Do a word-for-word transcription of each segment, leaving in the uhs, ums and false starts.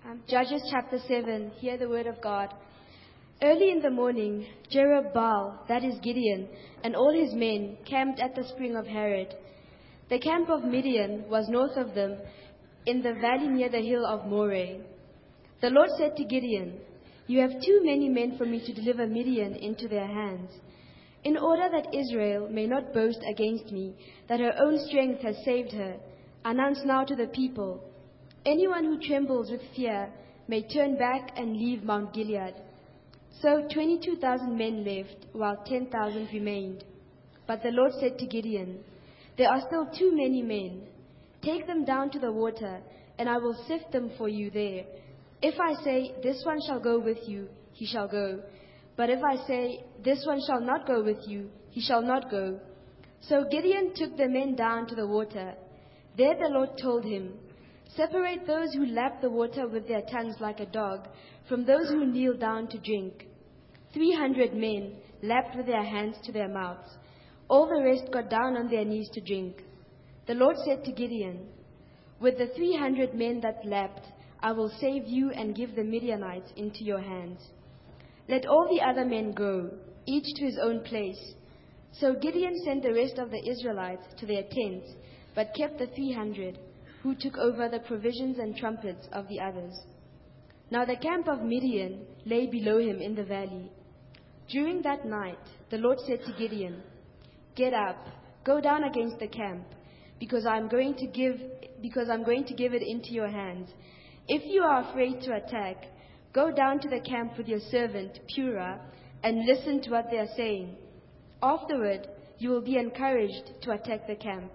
Um, Judges chapter seven, hear the word of God. Early in the morning, Jerubbaal, that is Gideon, and all his men camped at the spring of Harod. The camp of Midian was north of them, in the valley near the hill of Moreh. The Lord said to Gideon, "You have too many men for me to deliver Midian into their hands. In order that Israel may not boast against me that her own strength has saved her, announce now to the people, anyone who trembles with fear may turn back and leave Mount Gilead." So twenty-two thousand men left, while ten thousand remained. But the Lord said to Gideon, "There are still too many men. Take them down to the water, and I will sift them for you there. If I say, 'This one shall go with you,' he shall go. But if I say, 'This one shall not go with you,' he shall not go." So Gideon took the men down to the water. There the Lord told him, "Separate those who lap the water with their tongues like a dog from those who kneel down to drink." Three hundred men lapped with their hands to their mouths. All the rest got down on their knees to drink. The Lord said to Gideon, "With the three hundred men that lapped, I will save you and give the Midianites into your hands. Let all the other men go, each to his own place." So Gideon sent the rest of the Israelites to their tents, but kept the three hundred, who took over the provisions and trumpets of the others. Now the camp of Midian lay below him in the valley. During that night, the Lord said to Gideon, "Get up, go down against the camp, because I am going to give because I'm going to give it into your hands. If you are afraid to attack, go down to the camp with your servant Purah and listen to what they are saying. Afterward, you will be encouraged to attack the camp."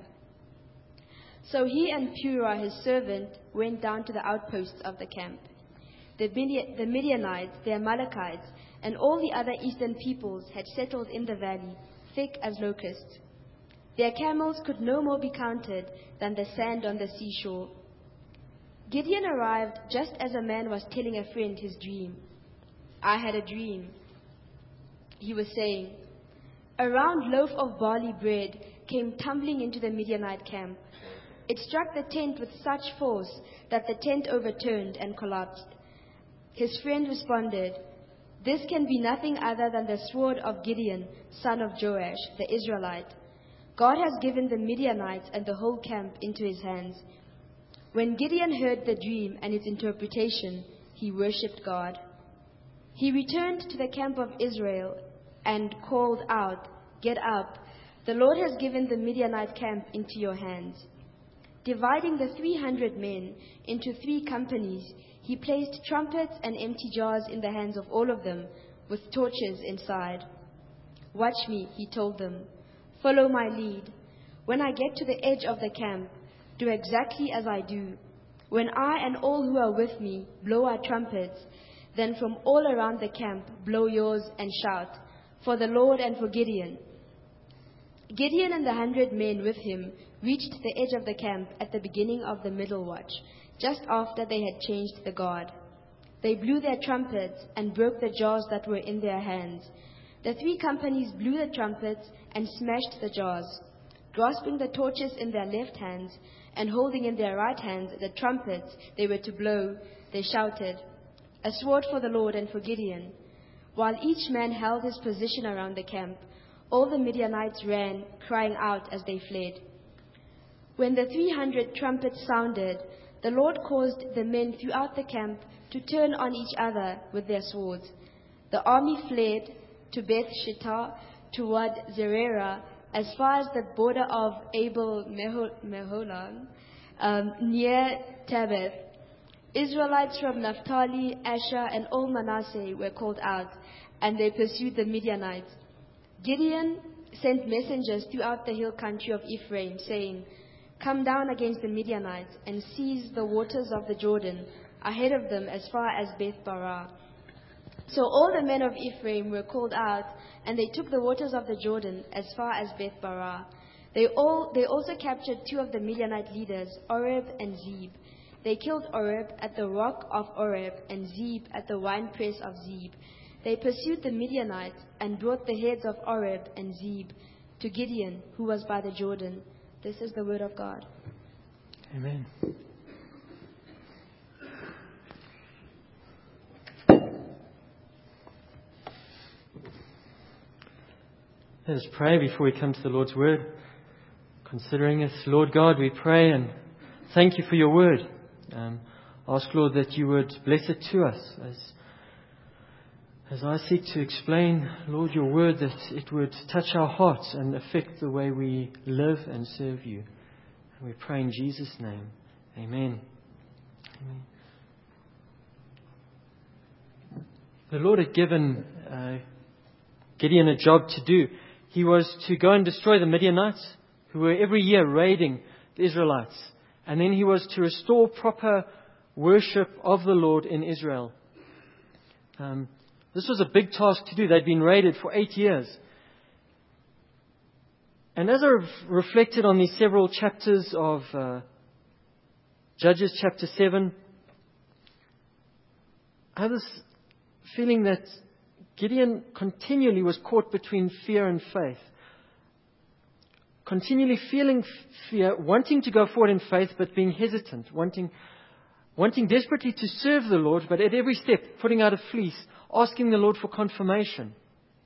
So he and Purah, his servant, went down to the outposts of the camp. The Midi- the Midianites, the Amalekites, and all the other eastern peoples had settled in the valley, thick as locusts. Their camels could no more be counted than the sand on the seashore. Gideon arrived just as a man was telling a friend his dream. "I had a dream," he was saying. A round loaf of barley bread came tumbling into the Midianite camp. It struck the tent with such force that the tent overturned and collapsed. His friend responded, "This can be nothing other than the sword of Gideon, son of Joash, the Israelite. God has given the Midianites and the whole camp into his hands." When Gideon heard the dream and its interpretation, he worshipped God. He returned to the camp of Israel and called out, "Get up, the Lord has given the Midianite camp into your hands." Dividing the three hundred men into three companies, he placed trumpets and empty jars in the hands of all of them, with torches inside. "Watch me," he told them. "Follow my lead. When I get to the edge of the camp, do exactly as I do. When I and all who are with me blow our trumpets, then from all around the camp blow yours and shout, 'For the Lord and for Gideon.'" Gideon and the hundred men with him reached the edge of the camp at the beginning of the middle watch, just after they had changed the guard. They blew their trumpets and broke the jars that were in their hands. The three companies blew the trumpets and smashed the jars. Grasping the torches in their left hands and holding in their right hands the trumpets they were to blow, they shouted, "A sword for the Lord and for Gideon." While each man held his position around the camp, all the Midianites ran, crying out as they fled. When the three hundred trumpets sounded, the Lord caused the men throughout the camp to turn on each other with their swords. The army fled to Beth Shittah toward Zererah, as far as the border of Abel Meholah, um, near Tabith. Israelites from Naphtali, Asher, and all Manasseh were called out, and they pursued the Midianites. Gideon sent messengers throughout the hill country of Ephraim, saying, "Come down against the Midianites and seize the waters of the Jordan ahead of them as far as Beth-barah." So all the men of Ephraim were called out, and they took the waters of the Jordan as far as Beth-barah. They all they also captured two of the Midianite leaders, Oreb and Zeb. They killed Oreb at the rock of Oreb and Zeb at the winepress of Zeb. They pursued the Midianites and brought the heads of Oreb and Zeb to Gideon, who was by the Jordan. This is the word of God. Amen. Let us pray before we come to the Lord's Word. Considering it, Lord God, we pray and thank you for your Word. Um, ask, Lord, that you would bless it to us as as I seek to explain, Lord, your Word, that it would touch our hearts and affect the way we live and serve you. And we pray in Jesus' name. Amen. Amen. The Lord had given uh, Gideon a job to do. He was to go and destroy the Midianites, who were every year raiding the Israelites. And then he was to restore proper worship of the Lord in Israel. Um, this was a big task to do. They'd been raided for eight years. And as I've reflected on these several chapters of uh, Judges chapter seven, I have this feeling that Gideon continually was caught between fear and faith. Continually feeling fear, wanting to go forward in faith, but being hesitant, wanting, wanting desperately to serve the Lord, but at every step putting out a fleece, asking the Lord for confirmation.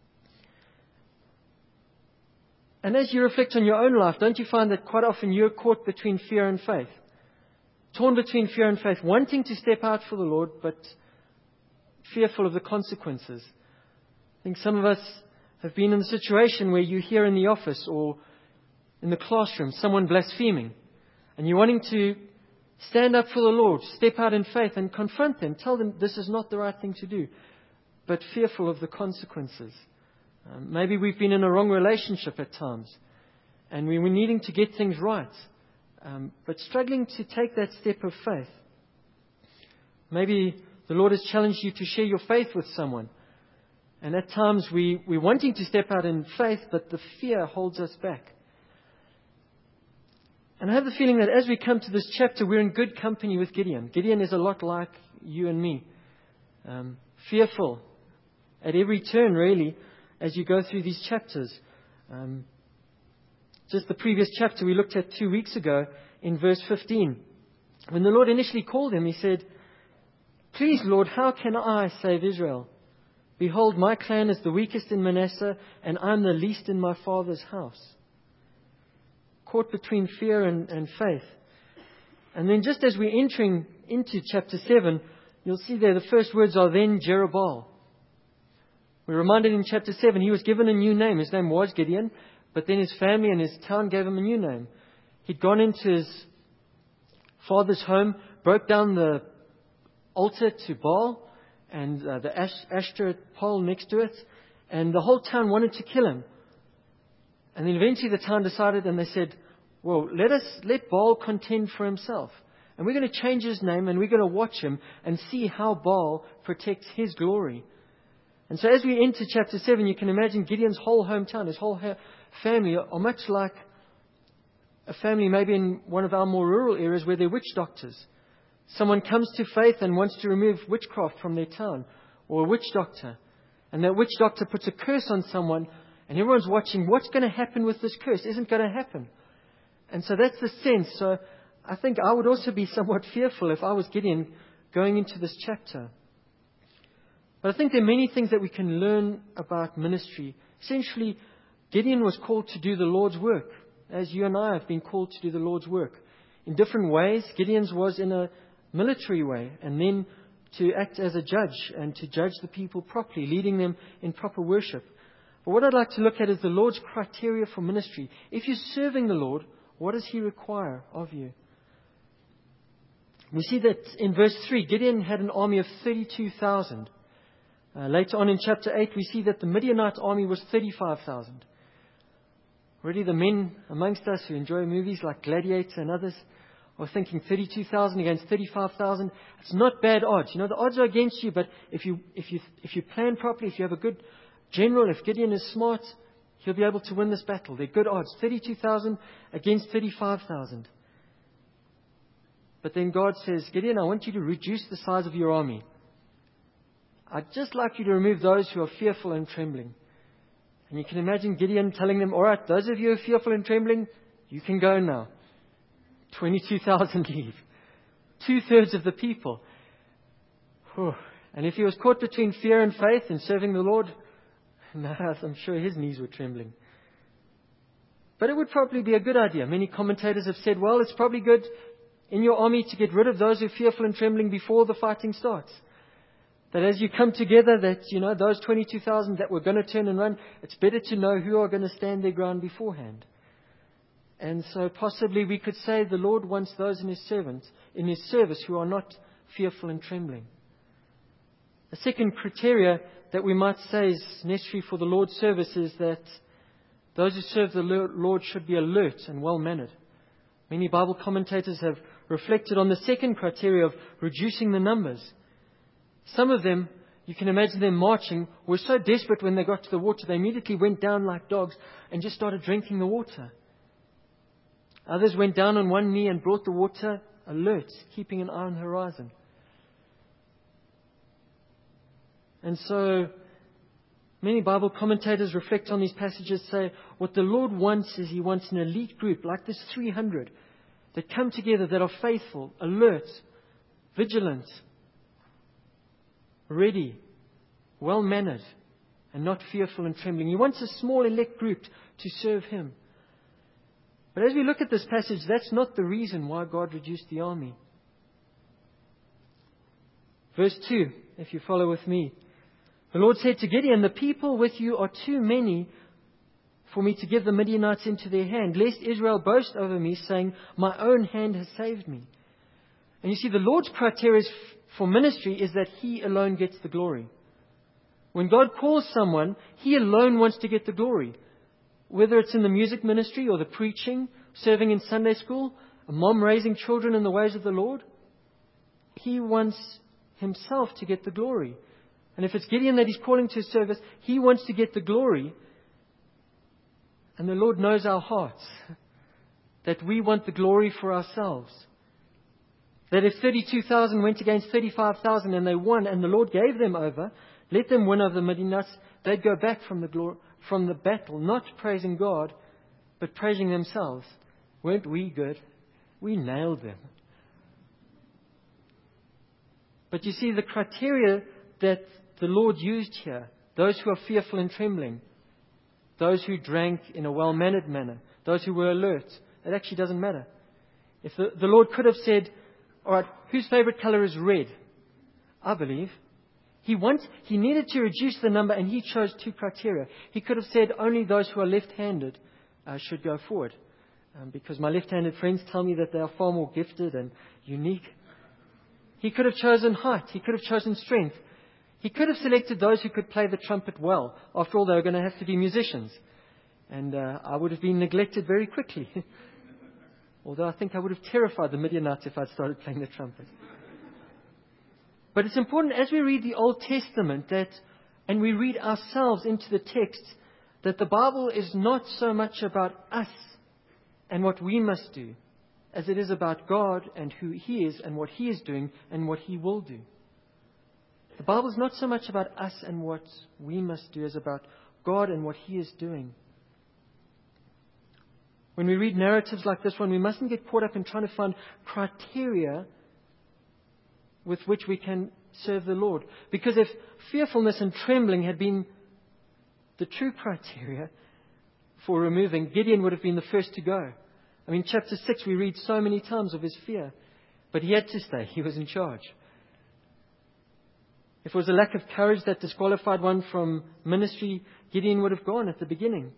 And as you reflect on your own life, don't you find that quite often you're caught between fear and faith? Torn between fear and faith, wanting to step out for the Lord, but fearful of the consequences. I think some of us have been in the situation where you hear in the office or in the classroom someone blaspheming, and you're wanting to stand up for the Lord, step out in faith and confront them, tell them this is not the right thing to do, but fearful of the consequences. Um, maybe we've been in a wrong relationship at times, and we were needing to get things right, um, but struggling to take that step of faith. Maybe the Lord has challenged you to share your faith with someone. And at times we, we're wanting to step out in faith, but the fear holds us back. And I have the feeling that as we come to this chapter, we're in good company with Gideon. Gideon is a lot like you and me. Um, fearful at every turn, really, as you go through these chapters. Um, just the previous chapter we looked at two weeks ago in verse fifteen. When the Lord initially called him, he said, "Please, Lord, how can I save Israel? Behold, my clan is the weakest in Manasseh, and I'm the least in my father's house." Caught between fear and, and faith. And then just as we're entering into chapter seven, you'll see there the first words are, "Then Jerubbaal." We're reminded in chapter seven, he was given a new name. His name was Gideon, but then his family and his town gave him a new name. He'd gone into his father's home, broke down the altar to Baal, and uh, the Ash- Ashtoreth pole next to it, and the whole town wanted to kill him. And then eventually the town decided, and they said, well, let us let Baal contend for himself. And we're going to change his name, and we're going to watch him and see how Baal protects his glory. And so as we enter chapter seven, you can imagine Gideon's whole hometown, his whole ha- family are much like a family maybe in one of our more rural areas where they're witch doctors. Someone comes to faith and wants to remove witchcraft from their town, or a witch doctor. And that witch doctor puts a curse on someone, and everyone's watching what's going to happen with this curse. Isn't going to happen. And so that's the sense. So I think I would also be somewhat fearful if I was Gideon going into this chapter. But I think there are many things that we can learn about ministry. Essentially, Gideon was called to do the Lord's work, as you and I have been called to do the Lord's work. In different ways, Gideon's was in a military way, and then to act as a judge and to judge the people properly, leading them in proper worship. But what I'd like to look at is the Lord's criteria for ministry. If you're serving the Lord, what does He require of you? We see that in verse three, Gideon had an army of thirty-two thousand. Uh, later on in chapter eight, we see that the Midianite army was thirty-five thousand. Already the men amongst us who enjoy movies like Gladiator and others are thinking thirty-two thousand against thirty-five thousand. It's not bad odds. You know, the odds are against you, but if you, if you, if you plan properly, if you have a good general, if Gideon is smart, he'll be able to win this battle. They're good odds. thirty-two thousand against thirty-five thousand. But then God says, Gideon, I want you to reduce the size of your army. I'd just like you to remove those who are fearful and trembling. And you can imagine Gideon telling them, all right, those of you who are fearful and trembling, you can go now. twenty-two thousand leave. Two-thirds of the people. Whew. And if he was caught between fear and faith in serving the Lord, no, I'm sure his knees were trembling. But it would probably be a good idea. Many commentators have said, well, it's probably good in your army to get rid of those who are fearful and trembling before the fighting starts. That as you come together, that, you know, those twenty-two thousand that were going to turn and run, it's better to know who are going to stand their ground beforehand. And so possibly we could say the Lord wants those in His servants, in His service, who are not fearful and trembling. The second criteria that we might say is necessary for the Lord's service is that those who serve the Lord should be alert and well-mannered. Many Bible commentators have reflected on the second criteria of reducing the numbers. Some of them, you can imagine them marching, were so desperate when they got to the water, they immediately went down like dogs and just started drinking the water. Others went down on one knee and brought the water, alert, keeping an eye on the horizon. And so, many Bible commentators reflect on these passages, say what the Lord wants is He wants an elite group like this three hundred that come together, that are faithful, alert, vigilant, ready, well-mannered, and not fearful and trembling. He wants a small elect group to serve Him. But as we look at this passage, that's not the reason why God reduced the army. Verse two, if you follow with me. The Lord said to Gideon, the people with you are too many for me to give the Midianites into their hand, lest Israel boast over me, saying, my own hand has saved me. And you see, the Lord's criteria for ministry is that He alone gets the glory. When God calls someone, He alone wants to get the glory. Whether it's in the music ministry or the preaching, serving in Sunday school, a mom raising children in the ways of the Lord, He wants Himself to get the glory. And if it's Gideon that He's calling to service, He wants to get the glory. And the Lord knows our hearts, that we want the glory for ourselves. That if thirty-two thousand went against thirty-five thousand and they won and the Lord gave them over, let them win over the Midianites, they'd go back from the glory, from the battle, not praising God, but praising themselves. Weren't we good? We nailed them. But you see, the criteria that the Lord used here, those who are fearful and trembling, those who drank in a well-mannered manner, those who were alert, it actually doesn't matter. If the, the Lord could have said, all right, whose favorite color is red? I believe. He wants, he needed to reduce the number, and He chose two criteria. He could have said only those who are left-handed uh, should go forward, um, because my left-handed friends tell me that they are far more gifted and unique. He could have chosen height. He could have chosen strength. He could have selected those who could play the trumpet well. After all, they were going to have to be musicians. And uh, I would have been neglected very quickly. Although I think I would have terrified the Midianites if I'd started playing the trumpet. But it's important as we read the Old Testament that, and we read ourselves into the text, that the Bible is not so much about us and what we must do, as it is about God and who He is and what He is doing and what He will do. The Bible is not so much about us and what we must do as about God and what He is doing. When we read narratives like this one, we mustn't get caught up in trying to find criteria with which we can serve the Lord. Because if fearfulness and trembling had been the true criteria for removing, Gideon would have been the first to go. I mean, chapter six, we read so many times of his fear. But he had to stay. He was in charge. If it was a lack of courage that disqualified one from ministry, Gideon would have gone at the beginning.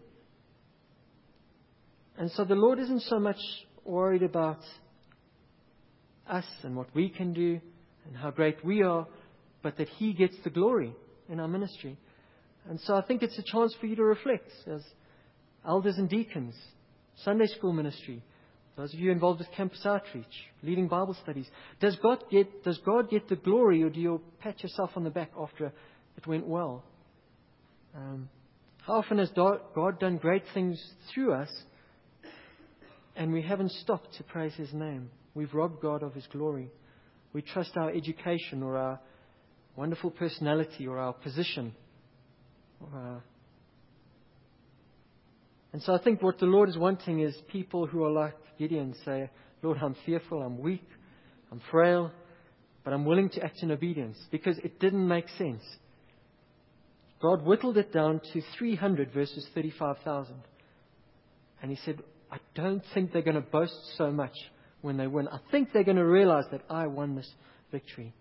And so the Lord isn't so much worried about us and what we can do and how great we are, but that He gets the glory in our ministry. And so I think it's a chance for you to reflect as elders and deacons, Sunday school ministry, those of you involved with campus outreach, leading Bible studies. Does God get, does God get the glory, or do you pat yourself on the back after it went well? Um, how often has God done great things through us and we haven't stopped to praise His name? We've robbed God of His glory. We trust our education or our wonderful personality or our position. Or our... And so I think what the Lord is wanting is people who are like Gideon, say, Lord, I'm fearful, I'm weak, I'm frail, but I'm willing to act in obedience, because it didn't make sense. God whittled it down to three hundred versus thirty-five thousand. And he said, I don't think they're going to boast so much when they win. I think they're going to realize that I won this victory.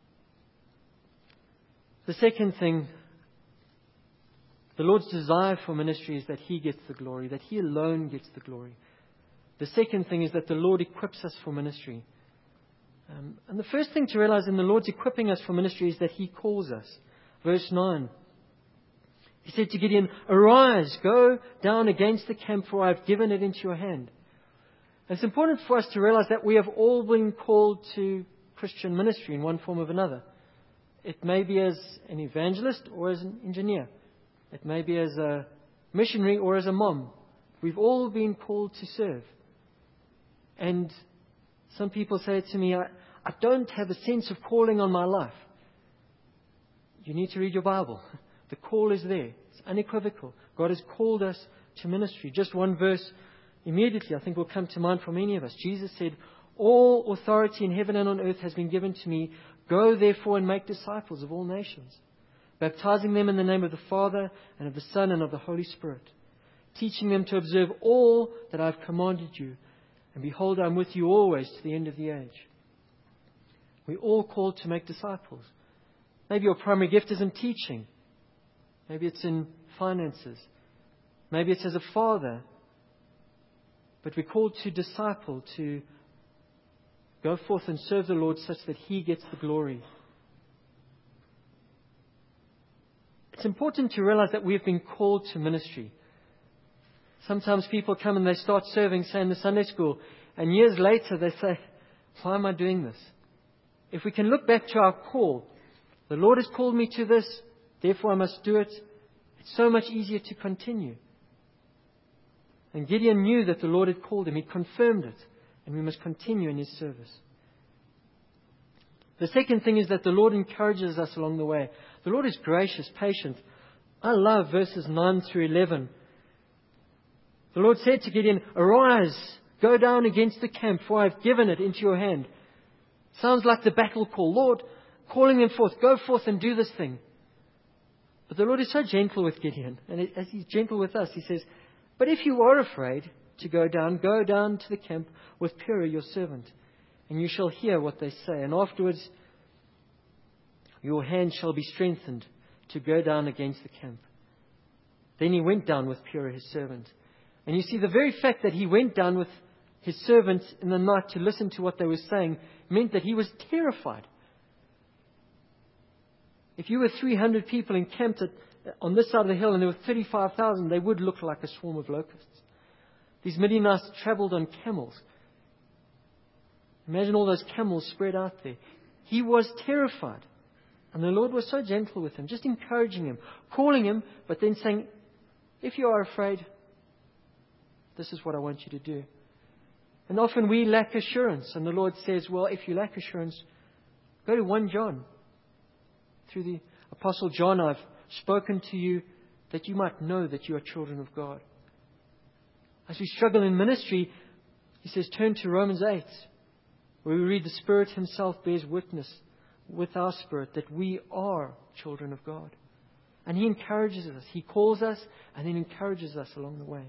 The second thing, the Lord's desire for ministry is that He gets the glory, that He alone gets the glory. The second thing is that the Lord equips us for ministry. Um, and the first thing to realize in the Lord's equipping us for ministry is that He calls us. Verse nine. He said to Gideon, "Arise, go down against the camp, for I have given it into your hand." And it's important for us to realize that we have all been called to Christian ministry in one form or another. It may be as an evangelist or as an engineer. It may be as a missionary or as a mom. We've all been called to serve. And some people say to me, I, I don't have a sense of calling on my life. You need to read your Bible. The call is there. It's unequivocal. God has called us to ministry. Just one verse immediately, I think, will come to mind for many of us. Jesus said, "All authority in heaven and on earth has been given to me. Go therefore and make disciples of all nations, baptizing them in the name of the Father and of the Son and of the Holy Spirit, teaching them to observe all that I have commanded you. And behold, I am with you always to the end of the age." We're all called to make disciples. Maybe your primary gift is in teaching. Maybe it's in finances. Maybe it's as a father. But we're called to disciple, to go forth and serve the Lord such that He gets the glory. It's important to realize that we've been called to ministry. Sometimes people come and they start serving, say, in the Sunday school, and years later they say, "Why am I doing this?" If we can look back to our call, the Lord has called me to this, therefore I must do it. It's so much easier to continue. And Gideon knew that the Lord had called him. He confirmed it. And we must continue in His service. The second thing is that the Lord encourages us along the way. The Lord is gracious, patient. I love verses nine through eleven. The Lord said to Gideon, "Arise, go down against the camp, for I have given it into your hand." Sounds like the battle call. Lord, calling them forth, go forth and do this thing. But the Lord is so gentle with Gideon. And as He's gentle with us, He says, "But if you are afraid to go down, go down to the camp with Purah your servant, and you shall hear what they say. And afterwards your hand shall be strengthened to go down against the camp." Then he went down with Purah his servant. And you see, the very fact that he went down with his servant in the night to listen to what they were saying meant that he was terrified. If you were three hundred people encamped at, on this side of the hill and there were thirty-five thousand, they would look like a swarm of locusts. These Midianites traveled on camels. Imagine all those camels spread out there. He was terrified. And the Lord was so gentle with him, just encouraging him, calling him, but then saying, "If you are afraid, this is what I want you to do." And often we lack assurance. And the Lord says, well, if you lack assurance, go to First John. Through the Apostle John, I've spoken to you that you might know that you are children of God. As we struggle in ministry, he says, turn to Romans eight, where we read the Spirit Himself bears witness with our spirit that we are children of God. And He encourages us. He calls us and then encourages us along the way.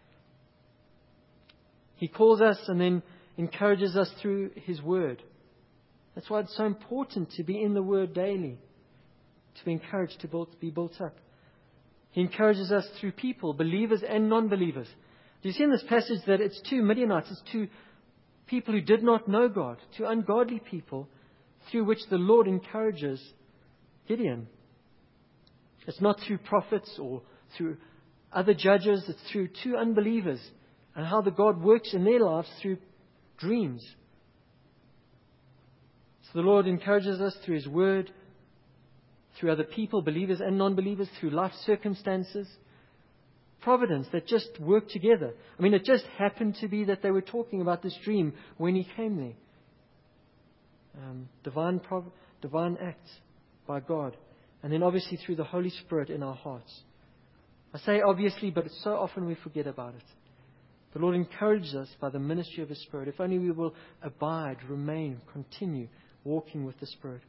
He calls us and then encourages us through His Word. That's why it's so important to be in the Word daily, to be encouraged, to build, be built up. He encourages us through people, believers and non-believers. Do you see in this passage that it's two Midianites, it's two people who did not know God, two ungodly people, through which the Lord encourages Gideon. It's not through prophets or through other judges, it's through two unbelievers and how the God works in their lives through dreams. So the Lord encourages us through His Word, through other people, believers and non-believers, through life circumstances, providence that just work together. I mean, it just happened to be that they were talking about this dream when he came there. Um, divine, prov- divine acts by God. And then obviously through the Holy Spirit in our hearts. I say obviously, but so often we forget about it. The Lord encourages us by the ministry of His Spirit. If only we will abide, remain, continue walking with the Spirit.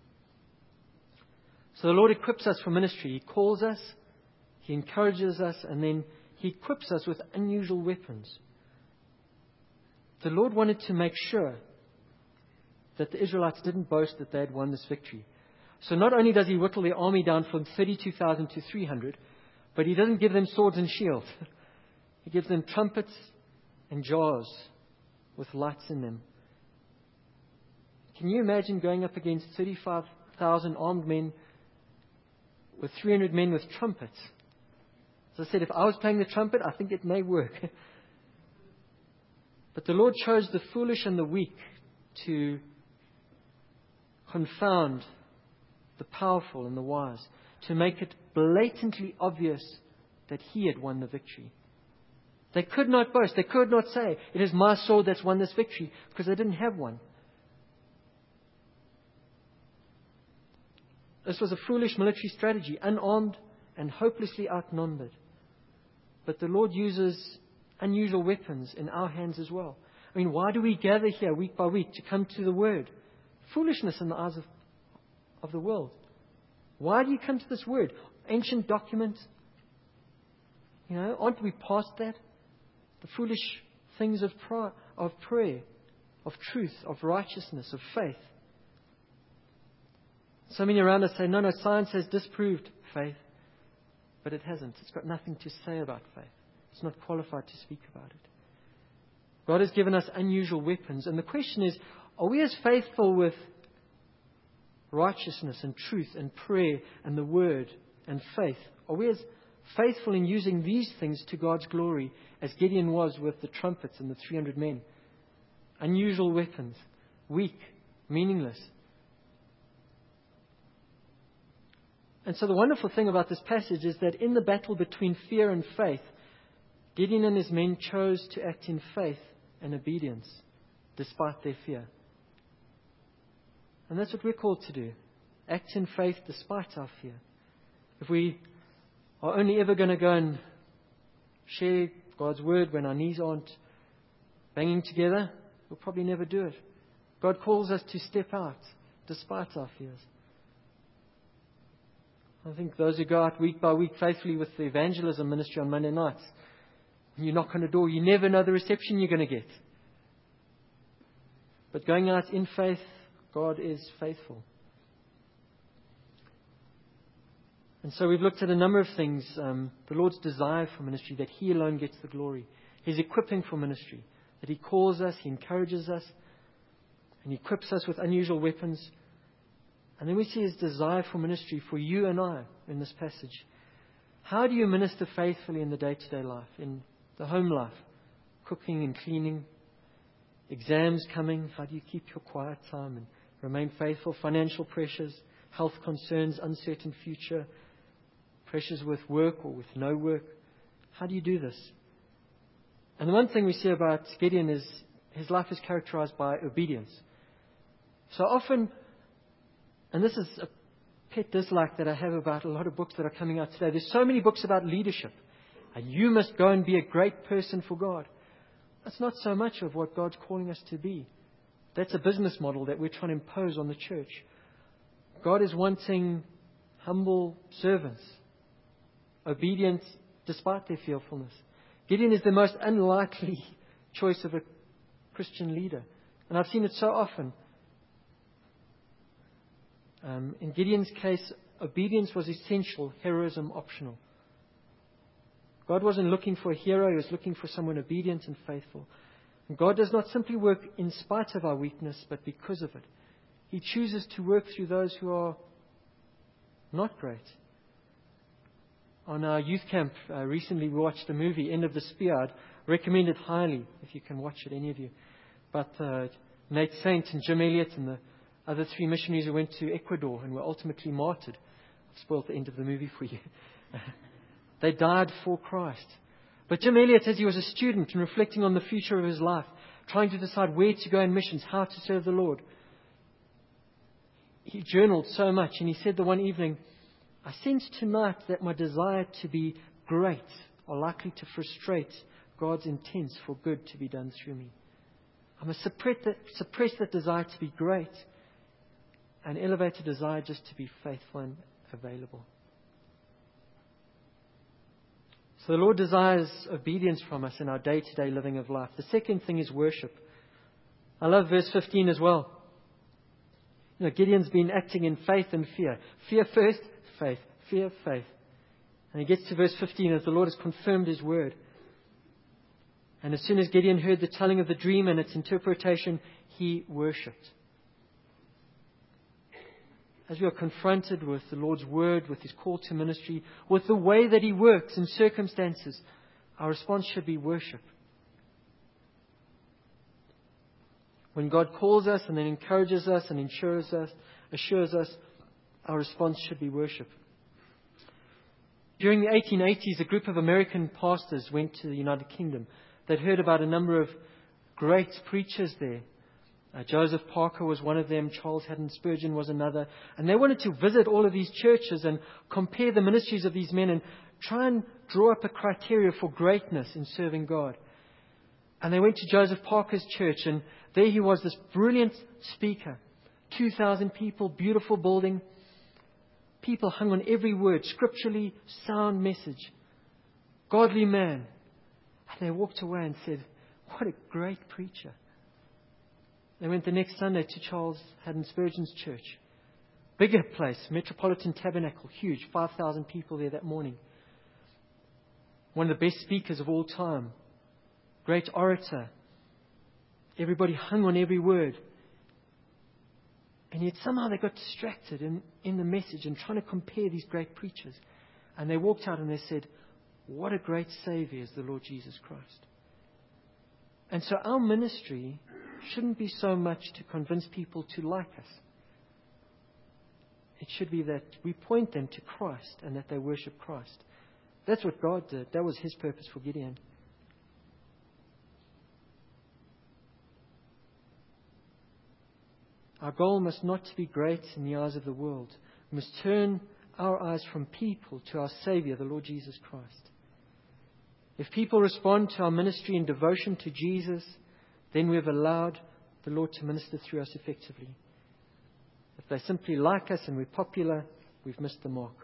So the Lord equips us for ministry. He calls us, He encourages us, and then He equips us with unusual weapons. The Lord wanted to make sure that the Israelites didn't boast that they had won this victory. So not only does He whittle their army down from thirty-two thousand to three hundred, but He doesn't give them swords and shields. He gives them trumpets and jars with lights in them. Can you imagine going up against thirty-five thousand armed men with three hundred men with trumpets? As I said, if I was playing the trumpet, I think it may work. But the Lord chose the foolish and the weak to confound the powerful and the wise, to make it blatantly obvious that He had won the victory. They could not boast. They could not say, "It is my sword that's won this victory," because they didn't have one. This was a foolish military strategy, unarmed and hopelessly outnumbered. But the Lord uses unusual weapons in our hands as well. I mean, why do we gather here week by week to come to the Word? Foolishness in the eyes of, of the world. Why do you come to this Word? Ancient document. You know, aren't we past that? The foolish things of, pra- of prayer, of truth, of righteousness, of faith. So many around us say, no, no, science has disproved faith. But it hasn't. It's got nothing to say about faith. It's not qualified to speak about it. God has given us unusual weapons. And the question is, are we as faithful with righteousness and truth and prayer and the Word and faith? Are we as faithful in using these things to God's glory as Gideon was with the trumpets and the three hundred men? Unusual weapons. Weak. Meaningless. And so the wonderful thing about this passage is that in the battle between fear and faith, Gideon and his men chose to act in faith and obedience despite their fear. And that's what we're called to do. Act in faith despite our fear. If we are only ever going to go and share God's Word when our knees aren't banging together, we'll probably never do it. God calls us to step out despite our fears. I think those who go out week by week faithfully with the evangelism ministry on Monday nights, when you knock on a door, you never know the reception you're going to get. But going out in faith, God is faithful. And so we've looked at a number of things. Um, the Lord's desire for ministry, that He alone gets the glory. His equipping for ministry, that He calls us, He encourages us, and He equips us with unusual weapons. And then we see His desire for ministry for you and I in this passage. How do you minister faithfully in the day-to-day life, in the home life, cooking and cleaning, exams coming? How do you keep your quiet time and remain faithful? Financial pressures, health concerns, uncertain future, pressures with work or with no work. How do you do this? And the one thing we see about Gideon is his life is characterized by obedience. So often, and this is a pet dislike that I have about a lot of books that are coming out today. There's so many books about leadership. And you must go and be a great person for God. That's not so much of what God's calling us to be. That's a business model that we're trying to impose on the church. God is wanting humble servants, obedient despite their fearfulness. Gideon is the most unlikely choice of a Christian leader. And I've seen it so often. Um, in Gideon's case, obedience was essential, heroism optional. God wasn't looking for a hero, He was looking for someone obedient and faithful. And God does not simply work in spite of our weakness, but because of it. He chooses to work through those who are not great. On our youth camp, uh, recently we watched the movie End of the Spear. I'd recommend it highly if you can watch it, any of you. But uh, Nate Saint and Jim Elliott and the other three missionaries who went to Ecuador and were ultimately martyred. I've spoiled the end of the movie for you. They died for Christ. But Jim Elliott, as he was a student and reflecting on the future of his life, trying to decide where to go in missions, how to serve the Lord, he journaled so much, and he said the one evening, I sense tonight that my desire to be great are likely to frustrate God's intents for good to be done through me. I must suppress that, suppress that desire to be great and elevate a desire just to be faithful and available. So the Lord desires obedience from us in our day-to-day living of life. The second thing is worship. I love verse fifteen as well. You know, Gideon's been acting in faith and fear. Fear first, faith. Fear, faith. And he gets to verse fifteen as the Lord has confirmed His word. And as soon as Gideon heard the telling of the dream and its interpretation, he worshipped. As we are confronted with the Lord's word, with His call to ministry, with the way that He works in circumstances, our response should be worship. When God calls us and then encourages us and assures us, assures us, our response should be worship. During the eighteen eighties, a group of American pastors went to the United Kingdom. They'd heard about a number of great preachers there. Uh, Joseph Parker was one of them. Charles Haddon Spurgeon was another. And they wanted to visit all of these churches and compare the ministries of these men and try and draw up a criteria for greatness in serving God. And they went to Joseph Parker's church, and there he was, this brilliant speaker. two thousand people, beautiful building. People hung on every word, scripturally sound message. Godly man. And they walked away and said, what a great preacher. They went the next Sunday to Charles Haddon Spurgeon's church. Bigger place, Metropolitan Tabernacle, huge, five thousand people there that morning. One of the best speakers of all time. Great orator. Everybody hung on every word. And yet somehow they got distracted in, in the message and trying to compare these great preachers. And they walked out and they said, what a great Savior is the Lord Jesus Christ. And so our ministry shouldn't be so much to convince people to like us. It should be that we point them to Christ and that they worship Christ. That's what God did. That was His purpose for Gideon. Our goal must not be great in the eyes of the world. We must turn our eyes from people to our Savior, the Lord Jesus Christ. If people respond to our ministry in devotion to Jesus, then we have allowed the Lord to minister through us effectively. If they simply like us and we're popular, we've missed the mark.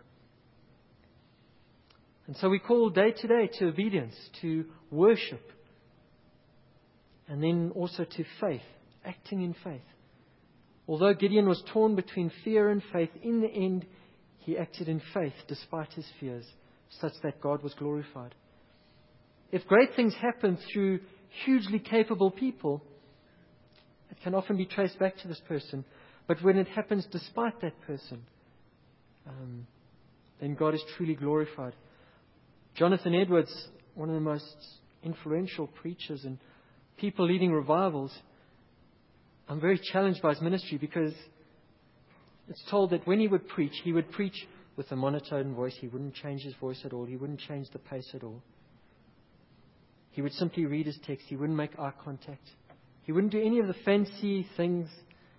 And so we call day to day to obedience, to worship, and then also to faith, acting in faith. Although Gideon was torn between fear and faith, in the end, he acted in faith despite his fears, such that God was glorified. If great things happen through hugely capable people, it can often be traced back to this person. But when it happens despite that person, um, then God is truly glorified. Jonathan Edwards, one of the most influential preachers and people leading revivals, I'm very challenged by his ministry because it's told that when he would preach, he would preach with a monotone voice. He wouldn't change his voice at all. He wouldn't change the pace at all. He would simply read his text. He wouldn't make eye contact. He wouldn't do any of the fancy things.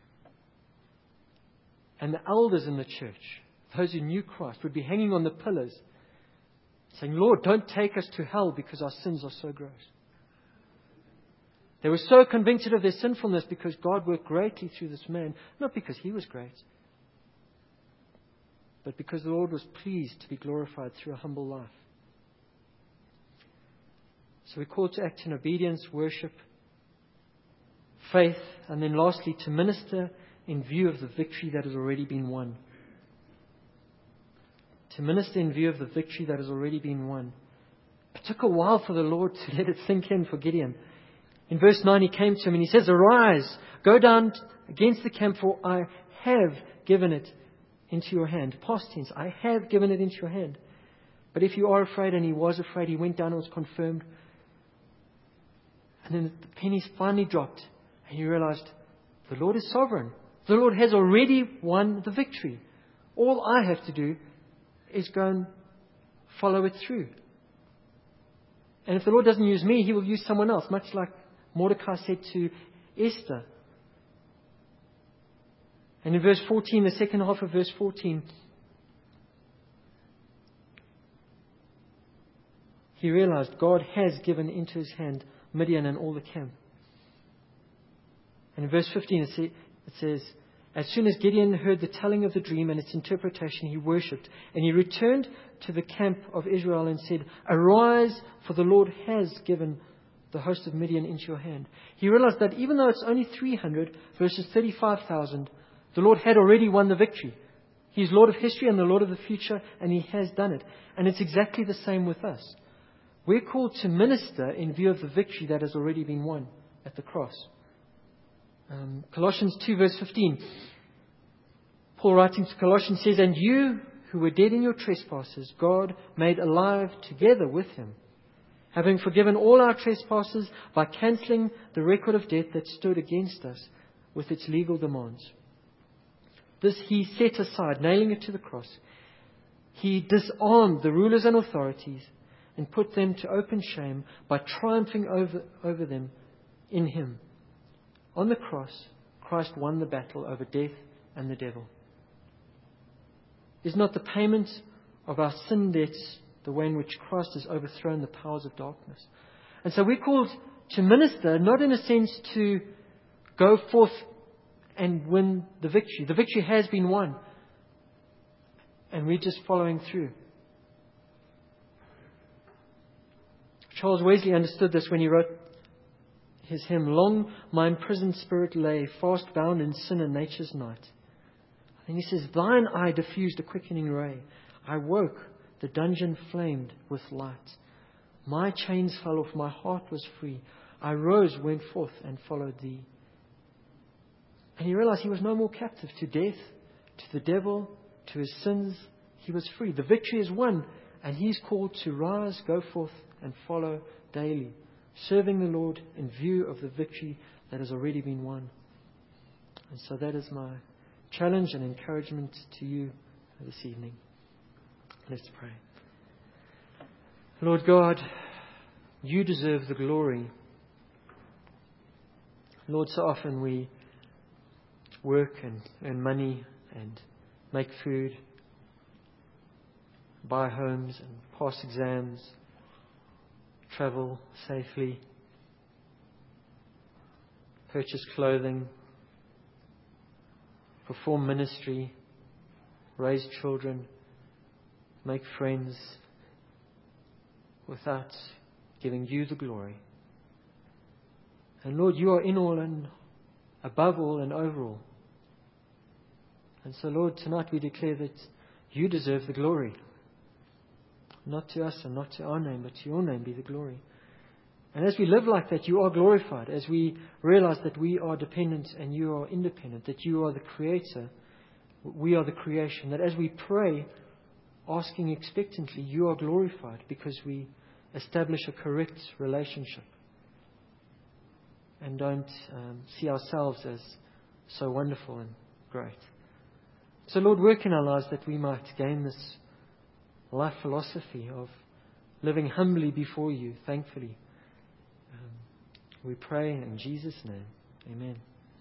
And the elders in the church, those who knew Christ, would be hanging on the pillars saying, Lord, don't take us to hell because our sins are so gross. They were so convicted of their sinfulness because God worked greatly through this man, not because he was great, but because the Lord was pleased to be glorified through a humble life. So we're called to act in obedience, worship, faith, and then lastly to minister in view of the victory that has already been won. To minister in view of the victory that has already been won. It took a while for the Lord to let it sink in for Gideon. In verse nine, he came to him and he says, Arise, go down against the camp, for I have given it into your hand. Past tense, I have given it into your hand. But if you are afraid, and he was afraid, he went down and was confirmed. And then the pennies finally dropped and he realized the Lord is sovereign. The Lord has already won the victory. All I have to do is go and follow it through. And if the Lord doesn't use me, He will use someone else, much like Mordecai said to Esther. And in verse fourteen, the second half of verse fourteen, he realized God has given into his hand Midian and all the camp. And in verse fifteen it says, As soon as Gideon heard the telling of the dream and its interpretation, he worshipped. And he returned to the camp of Israel and said, "Arise, for the Lord has given the host of Midian into your hand." He realized that even though it's only three hundred versus thirty-five thousand, the Lord had already won the victory. He's Lord of history and the Lord of the future, and He has done it. And it's exactly the same with us. We're called to minister in view of the victory that has already been won at the cross. Um, Colossians two verse fifteen. Paul writing to Colossians says, "And you who were dead in your trespasses, God made alive together with Him, having forgiven all our trespasses by cancelling the record of debt that stood against us with its legal demands. This He set aside, nailing it to the cross. He disarmed the rulers and authorities and put them to open shame by triumphing over, over them in Him." On the cross, Christ won the battle over death and the devil. Is not the payment of our sin debts the way in which Christ has overthrown the powers of darkness? And so we're called to minister, not in a sense to go forth and win the victory. The victory has been won. And we're just following through. Charles Wesley understood this when he wrote his hymn, "Long my imprisoned spirit lay, fast bound in sin and nature's night." And he says, "Thine eye diffused a quickening ray. I woke, the dungeon flamed with light. My chains fell off, my heart was free. I rose, went forth, and followed thee." And he realized he was no more captive to death, to the devil, to his sins. He was free. The victory is won, and he's called to rise, go forth, and follow daily, serving the Lord in view of the victory that has already been won. And so that is my challenge and encouragement to you this evening. Let's pray. Lord God, You deserve the glory. Lord, so often we work and earn money and make food, buy homes and pass exams, travel safely, purchase clothing, perform ministry, raise children, make friends, without giving You the glory. And Lord, You are in all and above all and over all. And so, Lord, tonight we declare that You deserve the glory. Not to us and not to our name, but to Your name be the glory. And as we live like that, You are glorified. As we realize that we are dependent and You are independent, that You are the Creator, we are the creation, that as we pray, asking expectantly, You are glorified because we establish a correct relationship and don't um, see ourselves as so wonderful and great. So, Lord, work in our lives that we might gain this life philosophy of living humbly before You, thankfully. Um, we pray in Jesus' name. Amen.